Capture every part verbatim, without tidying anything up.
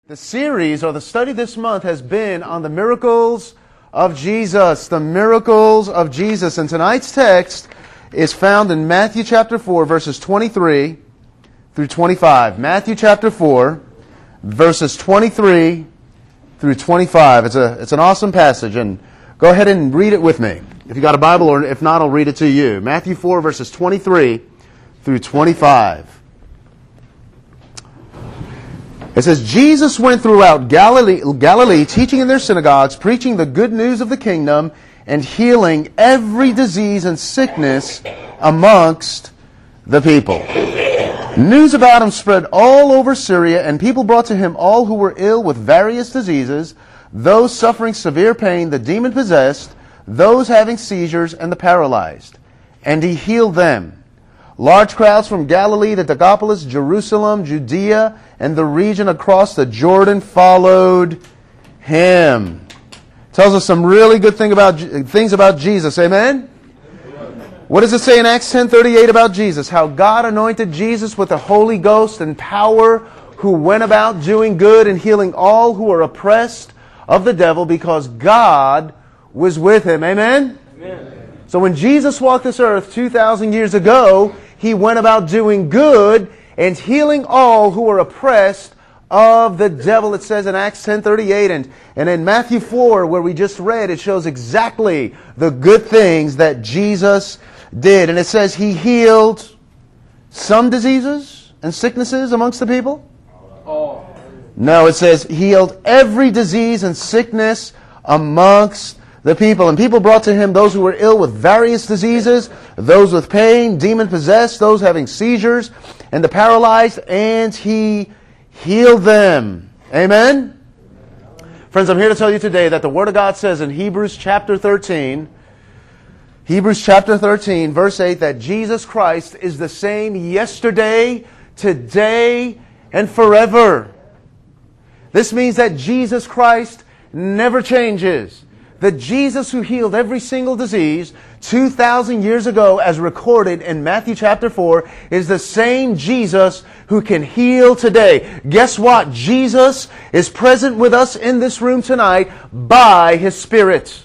The series or the study this month has been on the miracles of Jesus, the miracles of Jesus. And tonight's text is found in Matthew chapter four, verses twenty-three through twenty-five. Matthew chapter four, verses twenty-three through twenty-five. It's a it's an awesome passage, and go ahead and read it with me. If you got a Bible, or if not, I'll read it to you. Matthew four, verses twenty-three through twenty-five. It says, Jesus went throughout Galilee, Galilee, teaching in their synagogues, preaching the good news of the kingdom, and healing every disease and sickness amongst the people. News about him spread all over Syria, and people brought to him all who were ill with various diseases, those suffering severe pain, the demon-possessed, those having seizures, and the paralyzed. And he healed them. Large crowds from Galilee, the Decapolis, Jerusalem, Judea, and the region across the Jordan followed him. Tells us some really good thing about things about Jesus. Amen? What does it say in Acts ten thirty-eight about Jesus? How God anointed Jesus with the Holy Ghost and power, who went about doing good and healing all who are oppressed of the devil, because God was with him. Amen? Amen. So when Jesus walked this earth two thousand years ago, he went about doing good and healing all who were oppressed of the devil. It says in Acts ten thirty-eight, and, and in Matthew four, where we just read, it shows exactly the good things that Jesus did. And it says he healed some diseases and sicknesses amongst the people? Oh. No, it says healed every disease and sickness amongst the people. And people brought to him those who were ill with various diseases, those with pain, demon-possessed, those having seizures, and the paralyzed, and he healed them. Amen? Friends, I'm here to tell you today that the Word of God says in Hebrews chapter thirteen, Hebrews chapter thirteen, verse eight, that Jesus Christ is the same yesterday, today, and forever. This means that Jesus Christ never changes. The Jesus who healed every single disease two thousand years ago, as recorded in Matthew chapter four, is the same Jesus who can heal today. Guess what? Jesus is present with us in this room tonight by His Spirit.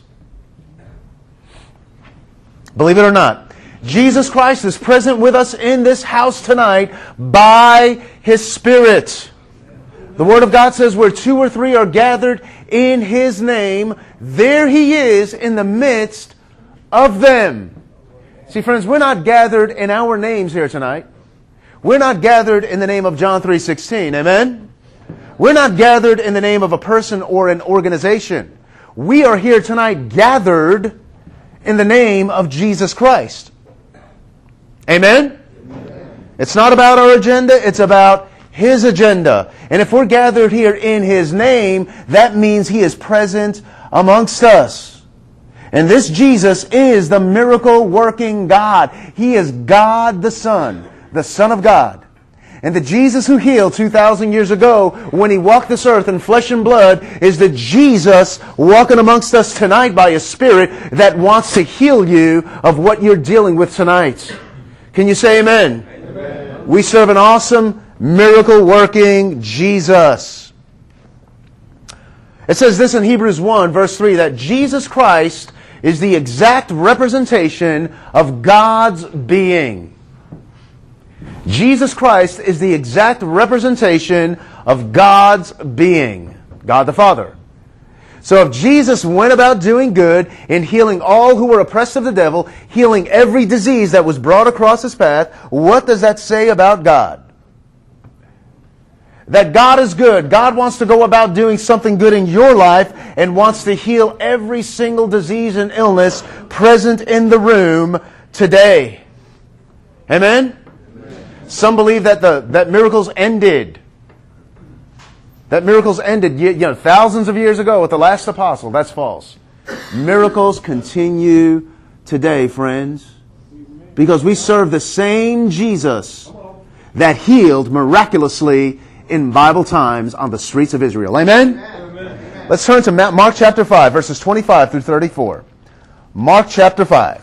Believe it or not, Jesus Christ is present with us in this house tonight by His Spirit. The Word of God says where two or three are gathered in His name, there He is in the midst of them. See, friends, we're not gathered in our names here tonight. We're not gathered in the name of John three sixteen. Amen? We're not gathered in the name of a person or an organization. We are here tonight gathered in the name of Jesus Christ. Amen? Amen. It's not about our agenda. It's about His agenda. And if we're gathered here in His name, that means He is present amongst us. And this Jesus is the miracle-working God. He is God the Son, the Son of God. And the Jesus who healed two thousand years ago when He walked this earth in flesh and blood is the Jesus walking amongst us tonight by His Spirit that wants to heal you of what you're dealing with tonight. Can you say amen? Amen. We serve an awesome, miracle-working Jesus. It says this in Hebrews one, verse three, that Jesus Christ is the exact representation of God's being. Jesus Christ is the exact representation of God's being. God the Father. So if Jesus went about doing good and healing all who were oppressed of the devil, healing every disease that was brought across His path, what does that say about God? That God is good. God wants to go about doing something good in your life and wants to heal every single disease and illness present in the room today. Amen? Amen. Some believe that the that miracles ended. That miracles ended you know, thousands of years ago with the last apostle. That's false. Miracles continue today, friends. Because we serve the same Jesus that healed miraculously in Bible times on the streets of Israel. Amen? Amen? Let's turn to Mark chapter five, verses twenty-five through thirty-four. Mark chapter five.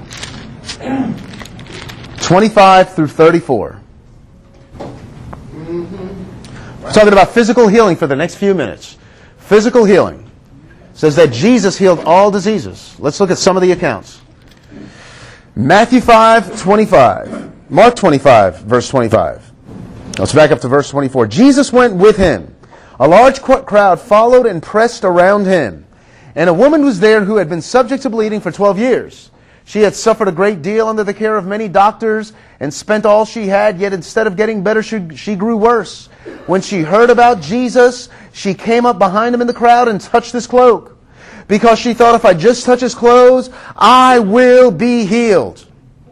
twenty-five through thirty-four. We're talking about physical healing for the next few minutes. Physical healing. It says that Jesus healed all diseases. Let's look at some of the accounts. Matthew five twenty-five. Mark twenty-five, verse twenty-five. Let's back up to verse twenty-four. Jesus went with him. A large crowd followed and pressed around him. And a woman was there who had been subject to bleeding for twelve years. She had suffered a great deal under the care of many doctors and spent all she had, yet instead of getting better, she, she grew worse. When she heard about Jesus, she came up behind him in the crowd and touched his cloak, because she thought, if I just touch his clothes, I will be healed.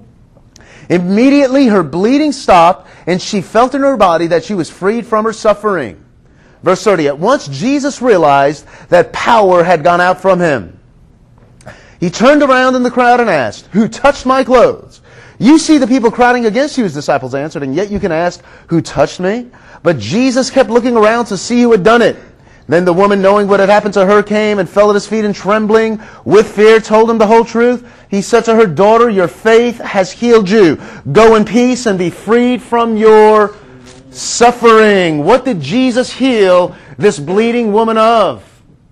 Immediately her bleeding stopped, and she felt in her body that she was freed from her suffering. Verse thirty, at once Jesus realized that power had gone out from him. He turned around in the crowd and asked, who touched my clothes? You see the people crowding against you, his disciples answered, and yet you can ask, who touched me? But Jesus kept looking around to see who had done it. Then the woman, knowing what had happened to her, came and fell at his feet and trembling with fear told him the whole truth. He said to her, daughter, your faith has healed you. Go in peace and be freed from your suffering. What did Jesus heal this bleeding woman of?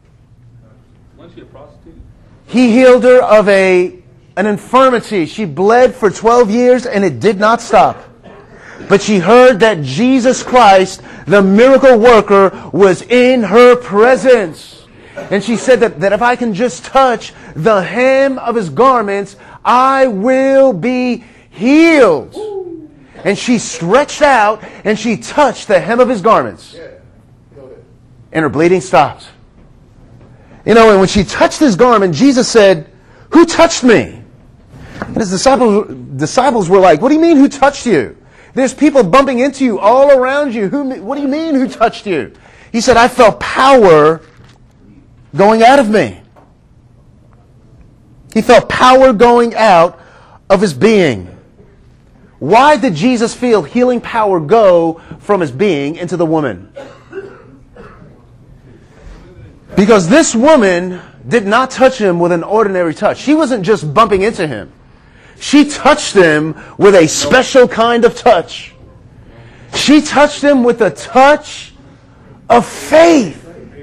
Was she a prostitute? He healed her of a an infirmity. She bled for twelve years and it did not stop. But she heard that Jesus Christ, the miracle worker, was in her presence. And she said that, that if I can just touch the hem of his garments, I will be healed. And she stretched out and she touched the hem of his garments. And her bleeding stopped. You know, and when she touched his garment, Jesus said, who touched me? And his disciples, disciples were like, what do you mean, who touched you? There's people bumping into you all around you. Who? What do you mean, who touched you? He said, I felt power going out of me. He felt power going out of his being. Why did Jesus feel healing power go from his being into the woman? Because this woman did not touch him with an ordinary touch. She wasn't just bumping into him. She touched him with a special kind of touch. She touched him with a touch of faith.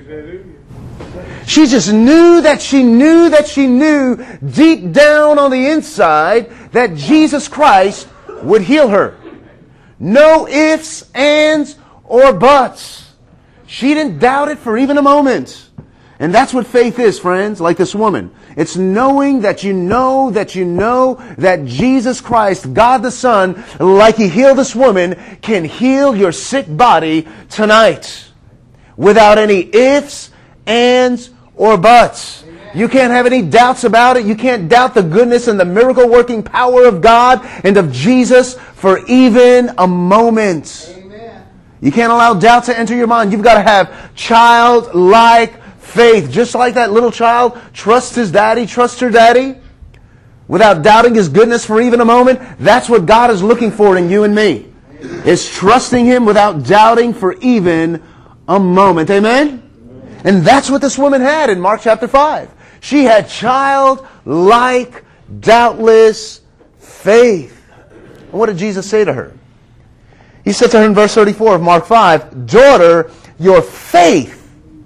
She just knew that she knew that she knew deep down on the inside that Jesus Christ would heal her. No ifs, ands, or buts. She didn't doubt it for even a moment. And that's what faith is, friends, like this woman. It's knowing that you know that you know that Jesus Christ, God the Son, like He healed this woman, can heal your sick body tonight. Without any ifs, ands, or buts. You can't have any doubts about it. You can't doubt the goodness and the miracle-working power of God and of Jesus for even a moment. Amen. You can't allow doubt to enter your mind. You've got to have childlike faith. Just like that little child trusts his daddy, trusts her daddy, without doubting His goodness for even a moment. That's what God is looking for in you and me. Is trusting Him without doubting for even a moment. Amen? And that's what this woman had in Mark chapter five. She had childlike, doubtless faith. And what did Jesus say to her? He said to her in verse thirty-four of Mark five, daughter, your faith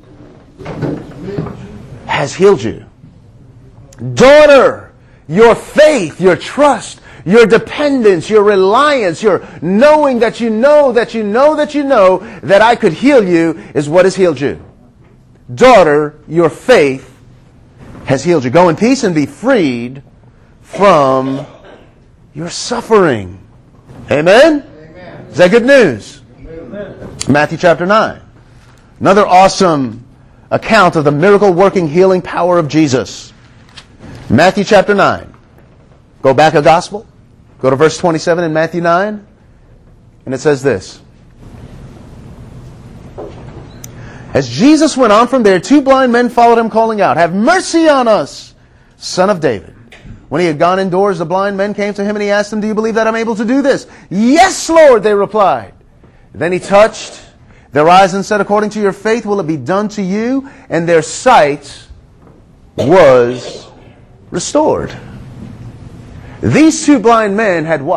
has healed you. Daughter, your faith, your trust, your dependence, your reliance, your knowing that you know that you know that you know that I could heal you is what has healed you. Daughter, your faith has healed you. Go in peace and be freed from your suffering. Amen? Amen. Is that good news? Amen. Matthew chapter nine. Another awesome account of the miracle-working healing power of Jesus. Matthew chapter nine. Go back a gospel. Go to verse twenty-seven in Matthew nine. And it says this. As Jesus went on from there, two blind men followed him, calling out, have mercy on us, Son of David. When he had gone indoors, the blind men came to him and he asked them, do you believe that I'm able to do this? Yes, Lord, they replied. Then he touched their eyes and said, according to your faith will it be done to you. And their sight was restored. These two blind men had what?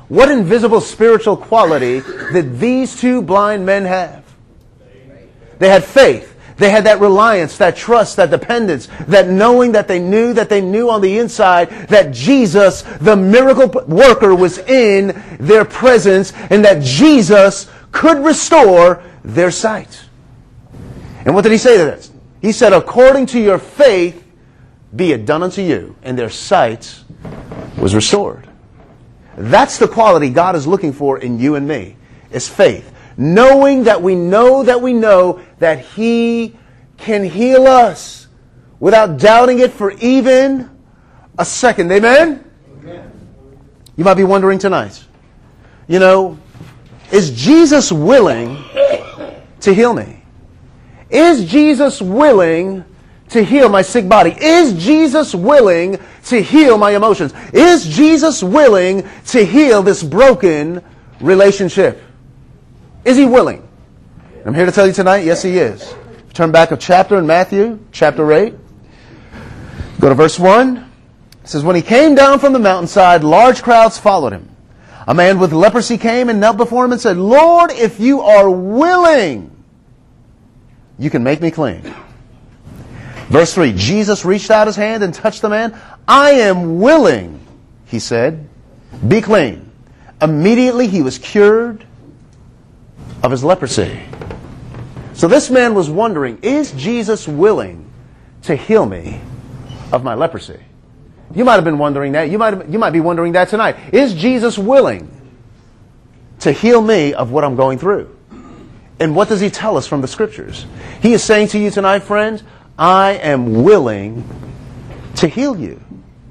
What invisible spiritual quality did these two blind men have? They had faith. They had that reliance, that trust, that dependence, that knowing that they knew that they knew on the inside that Jesus, the miracle worker, was in their presence and that Jesus could restore their sight. And what did he say to this? He said, according to your faith, be it done unto you. And their sight was restored. That's the quality God is looking for in you and me, is faith. Knowing that we know that we know that He can heal us without doubting it for even a second. Amen? Amen? You might be wondering tonight, you know, is Jesus willing to heal me? Is Jesus willing to heal my sick body? Is Jesus willing to heal my emotions? Is Jesus willing to heal this broken relationship? Is He willing? I'm here to tell you tonight, yes, He is. Turn back a chapter in Matthew, chapter eight. Go to verse one. It says, when He came down from the mountainside, large crowds followed Him. A man with leprosy came and knelt before Him and said, Lord, if you are willing, you can make me clean. Verse three, Jesus reached out His hand and touched the man. I am willing, He said, be clean. Immediately he was cured of his leprosy. So this man was wondering, is Jesus willing to heal me of my leprosy? You might have been wondering that. You might have, you might be wondering that tonight. Is Jesus willing to heal me of what I'm going through? And what does He tell us from the Scriptures? He is saying to you tonight, friends, I am willing to heal you.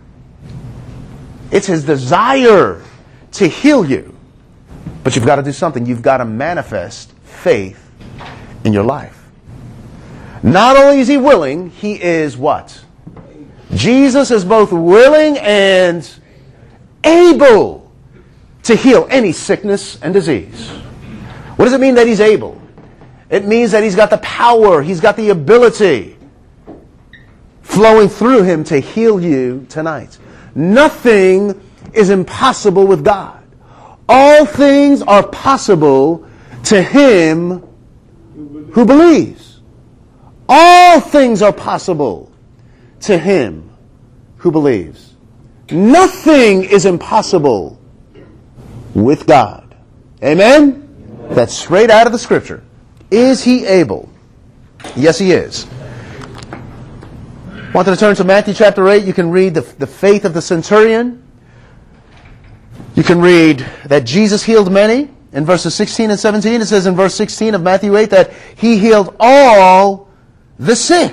It's His desire to heal you. But you've got to do something. You've got to manifest faith in your life. Not only is He willing, He is what? Jesus is both willing and able to heal any sickness and disease. What does it mean that He's able? It means that He's got the power, He's got the ability flowing through Him to heal you tonight. Nothing is impossible with God. All things are possible to him who believes. All things are possible to him who believes. Nothing is impossible with God. Amen? That's straight out of the Scripture. Is He able? Yes, He is. Wanted to turn to Matthew chapter eight. You can read the, the faith of the centurion. You can read that Jesus healed many. In verses sixteen and seventeen, it says in verse sixteen of Matthew eight that He healed all the sick.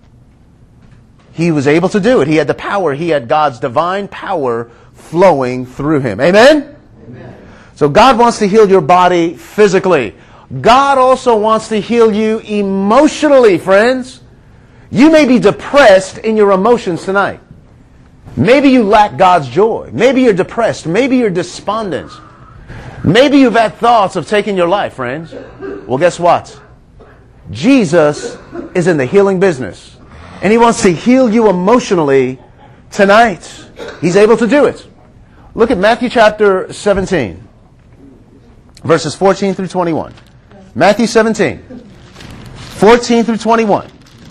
He was able to do it. He had the power. He had God's divine power flowing through Him. Amen? Amen. So God wants to heal your body physically. God also wants to heal you emotionally, friends. You may be depressed in your emotions tonight. Maybe you lack God's joy. Maybe you're depressed. Maybe you're despondent. Maybe you've had thoughts of taking your life, friends. Well, guess what? Jesus is in the healing business. And He wants to heal you emotionally tonight. He's able to do it. Look at Matthew chapter seventeen. Verses fourteen through twenty-one. Matthew seventeen. fourteen through twenty-one.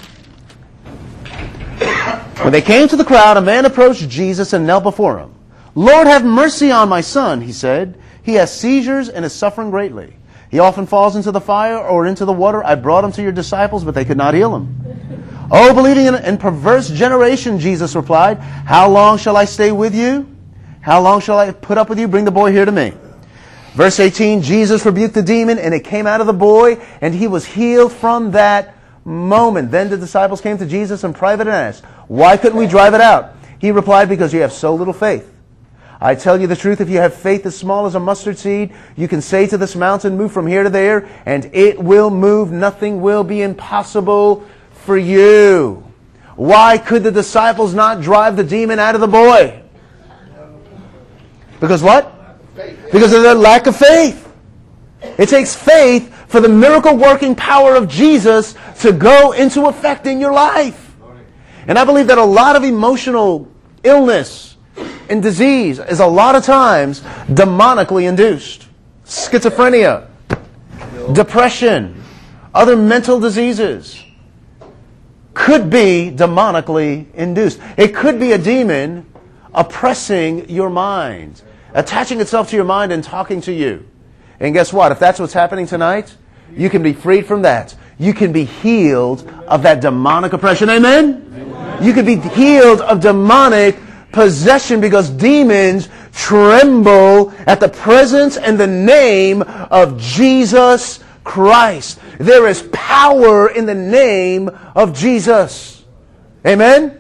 When they came to the crowd, a man approached Jesus and knelt before Him. Lord, have mercy on my son, he said. He has seizures and is suffering greatly. He often falls into the fire or into the water. I brought him to your disciples, but they could not heal him. Oh, believing and perverse generation, Jesus replied, how long shall I stay with you? How long shall I put up with you? Bring the boy here to me. Verse eighteen, Jesus rebuked the demon, and it came out of the boy, and he was healed from that moment. Then the disciples came to Jesus in private and asked, why couldn't we drive it out? He replied, because you have so little faith. I tell you the truth, if you have faith as small as a mustard seed, you can say to this mountain, move from here to there, and it will move. Nothing will be impossible for you. Why could the disciples not drive the demon out of the boy? Because what? Because of their lack of faith. It takes faith for the miracle-working power of Jesus to go into effect in your life. And I believe that a lot of emotional illness and disease is a lot of times demonically induced. Schizophrenia, depression, other mental diseases could be demonically induced. It could be a demon oppressing your mind, attaching itself to your mind and talking to you. And guess what? If that's what's happening tonight, you can be freed from that. You can be healed of that demonic oppression. Amen? Amen. You can be healed of demonic possession because demons tremble at the presence and the name of Jesus Christ. There is power in the name of Jesus. Amen?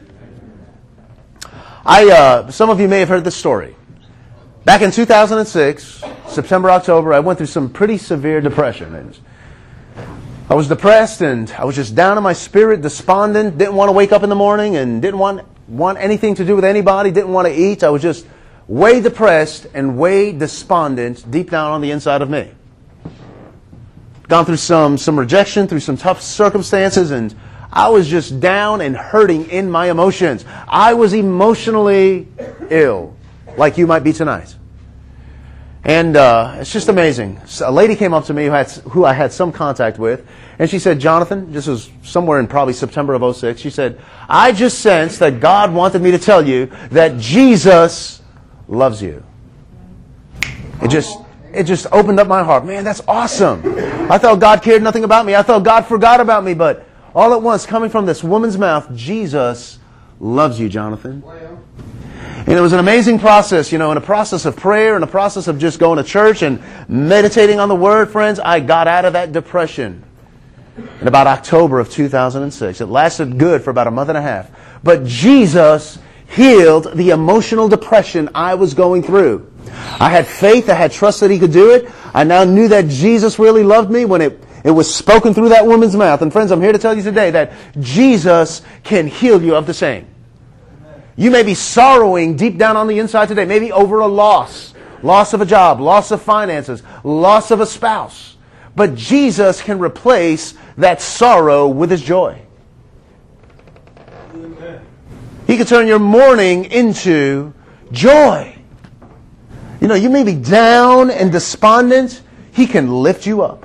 I, uh, some of you may have heard this story. Back in two thousand six, September, October, I went through some pretty severe depression. And I was depressed and I was just down in my spirit, despondent, didn't want to wake up in the morning and didn't want, want anything to do with anybody, didn't want to eat. I was just way depressed and way despondent deep down on the inside of me. Gone through some, some rejection, through some tough circumstances, and I was just down and hurting in my emotions. I was emotionally ill, like you might be tonight. And uh, it's just amazing. So a lady came up to me who, had, who I had some contact with, and she said, Jonathan, this was somewhere in probably September of oh six, she said, I just sensed that God wanted me to tell you that Jesus loves you. It just, it just opened up my heart. Man, that's awesome. I thought God cared nothing about me. I thought God forgot about me, but all at once, coming from this woman's mouth, Jesus loves you, Jonathan. And it was an amazing process, you know, in a process of prayer, in a process of just going to church and meditating on the Word, friends, I got out of that depression in about October of two thousand six. It lasted good for about a month and a half. But Jesus healed the emotional depression I was going through. I had faith, I had trust that He could do it. I now knew that Jesus really loved me when it, it was spoken through that woman's mouth. And friends, I'm here to tell you today that Jesus can heal you of the same. You may be sorrowing deep down on the inside today, maybe over a loss, loss of a job, loss of finances, loss of a spouse. But Jesus can replace that sorrow with His joy. Amen. He can turn your mourning into joy. You know, you may be down and despondent. He can lift you up.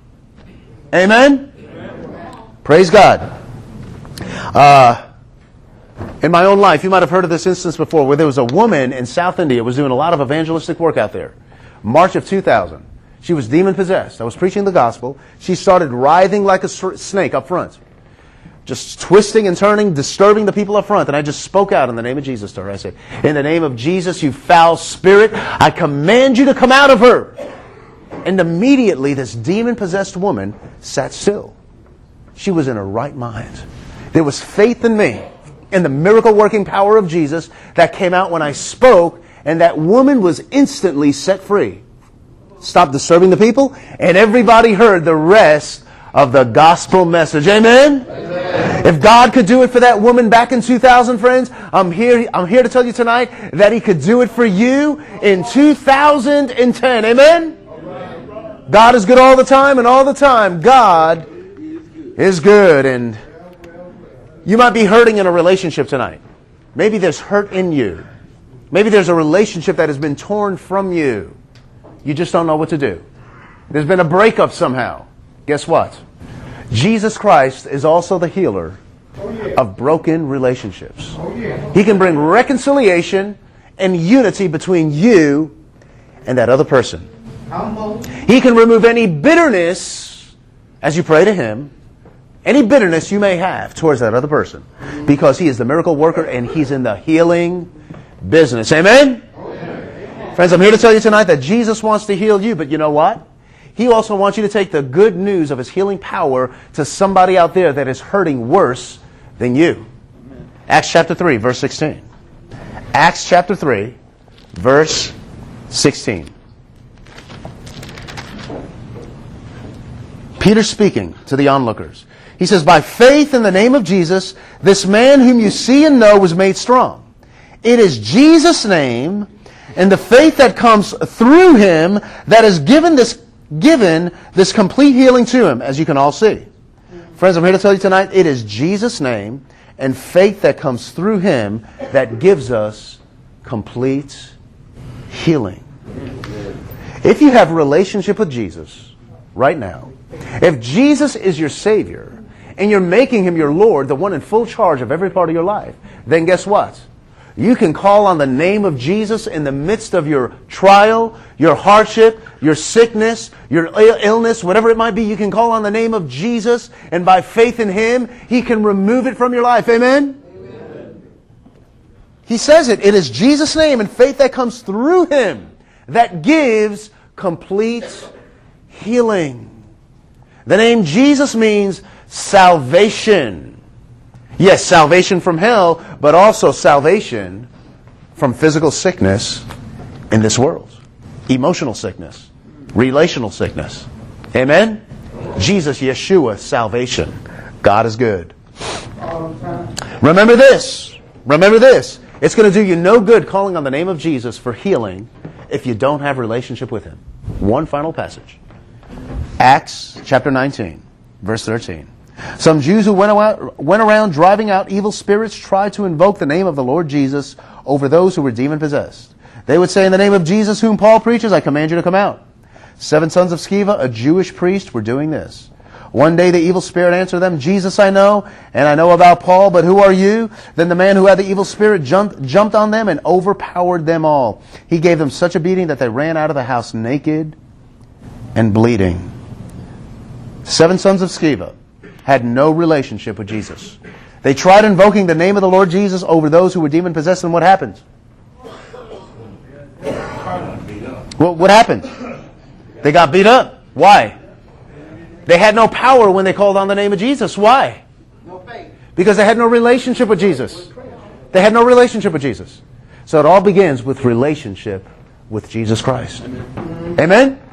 Amen? Amen. Praise God. Uh... In my own life, you might have heard of this instance before where there was a woman in South India who was doing a lot of evangelistic work out there. March of two thousand. She was demon-possessed. I was preaching the gospel. She started writhing like a snake up front. Just twisting and turning, disturbing the people up front. And I just spoke out in the name of Jesus to her. I said, in the name of Jesus, you foul spirit, I command you to come out of her. And immediately this demon-possessed woman sat still. She was in her right mind. There was faith in me and the miracle-working power of Jesus that came out when I spoke, and that woman was instantly set free. Stopped disturbing the people, and everybody heard the rest of the gospel message. Amen? Amen. If God could do it for that woman back in two thousand, friends, I'm here, I'm here to tell you tonight that He could do it for you in two thousand ten. Amen? Amen. God is good all the time, and all the time God is good. And you might be hurting in a relationship tonight. Maybe there's hurt in you. Maybe there's a relationship that has been torn from you. You just don't know what to do. There's been a breakup somehow. Guess what? Jesus Christ is also the healer of broken relationships. He can bring reconciliation and unity between you and that other person. He can remove any bitterness as you pray to Him. Any bitterness you may have towards that other person, because He is the miracle worker and He's in the healing business. Amen? Amen? Friends, I'm here to tell you tonight that Jesus wants to heal you, but you know what? He also wants you to take the good news of His healing power to somebody out there that is hurting worse than you. Amen. Acts chapter three, verse sixteen. Acts chapter three, verse sixteen. Peter speaking to the onlookers. He says, by faith in the name of Jesus, this man whom you see and know was made strong. It is Jesus' name and the faith that comes through Him that has given this, given this complete healing to him, as you can all see. Friends, I'm here to tell you tonight, it is Jesus' name and faith that comes through Him that gives us complete healing. If you have a relationship with Jesus right now, if Jesus is your Savior and you're making Him your Lord, the one in full charge of every part of your life, then guess what? You can call on the name of Jesus in the midst of your trial, your hardship, your sickness, your illness, whatever it might be. You can call on the name of Jesus, and by faith in Him, He can remove it from your life. Amen? Amen. He says it. It is Jesus' name and faith that comes through Him that gives complete healing. The name Jesus means salvation. Yes, salvation from hell, but also salvation from physical sickness in this world. Emotional sickness. Relational sickness. Amen? Jesus, Yeshua, salvation. God is good. Remember this. Remember this. It's going to do you no good calling on the name of Jesus for healing if you don't have a relationship with Him. One final passage. Acts chapter nineteen, verse thirteen. Some Jews who went around, went around driving out evil spirits tried to invoke the name of the Lord Jesus over those who were demon-possessed. They would say, in the name of Jesus whom Paul preaches, I command you to come out. Seven sons of Sceva, a Jewish priest, were doing this. One day the evil spirit answered them, Jesus I know, and I know about Paul, but who are you? Then the man who had the evil spirit jumped, jumped on them and overpowered them all. He gave them such a beating that they ran out of the house naked and bleeding. Seven sons of Sceva had no relationship with Jesus. They tried invoking the name of the Lord Jesus over those who were demon-possessed, and what happened? Well, what happened? They got beat up. Why? They had no power when they called on the name of Jesus. Why? Because they had no relationship with Jesus. They had no relationship with Jesus. So it all begins with relationship with Jesus Christ. Amen?